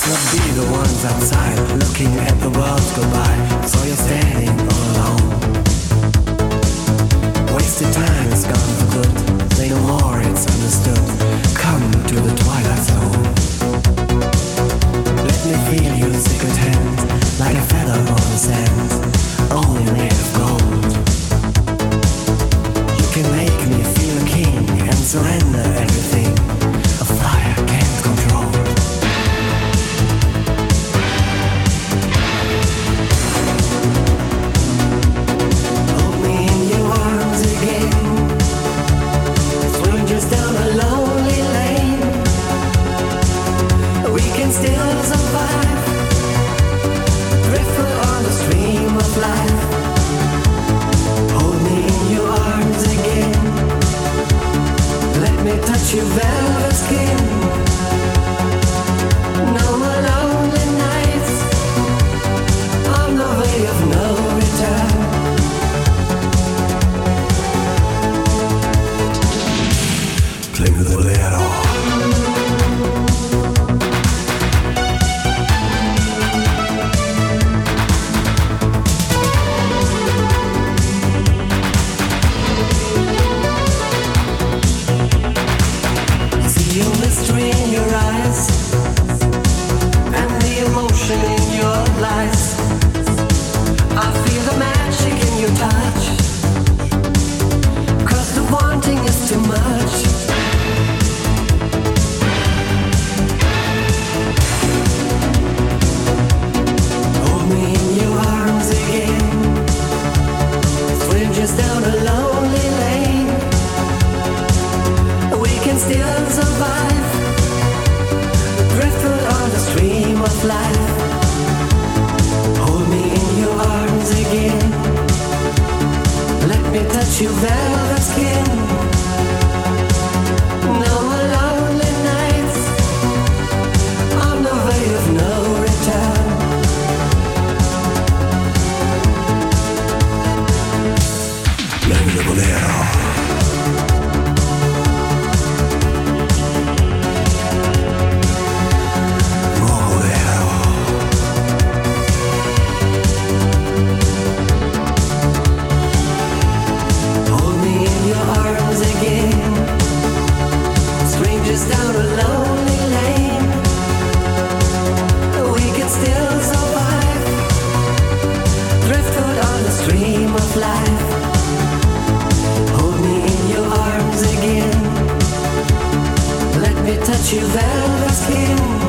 not be the ones outside looking at the world go by. So you're standing all alone. Wasted time is gone for good. Say no more, it's understood. Come to the twilight zone. Let me feel your secret hand, like a feather on the sand, only made of gold. You can make me feel a king and surrender everything a fire can't control. Hold me in your arms again. Swing just down a lonely lane. We can still survive. Driftwood on the stream of life. Hold me in your arms again. Let me touch your velvet skin. No more lonely nights on the way of no return. Cling to the bolero. Mystery in your eyes and the emotion in your lies. I feel the magic in your touch, 'cause the wanting is too much. Hold me in your arms again. Swim just down a lonely lane. We can still survive. Driftwood on the stream of life. Hold me in your arms again. Let me touch your velvet skin. No more lonely nights on the way of no return. Let me go there. Down a lonely lane. We can still survive. Driftwood on the stream of life. Hold me in your arms again. Let me touch your velvet skin.